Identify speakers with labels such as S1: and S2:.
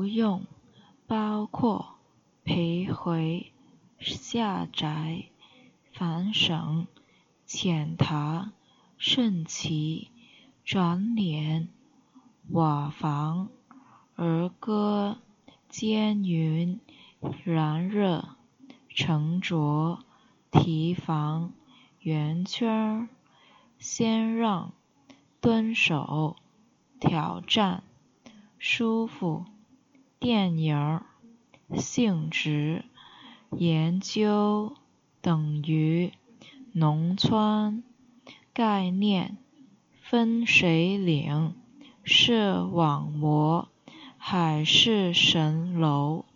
S1: 不用，包括陪回、下载、反省、检查、升级、转脸、瓦房、儿歌、煎匀、燃热、沉着、提防、圆圈、先让、蹲守、挑战、舒服、电影、性质、研究、等于、农村、概念、分水岭、视网膜、海市蜃楼。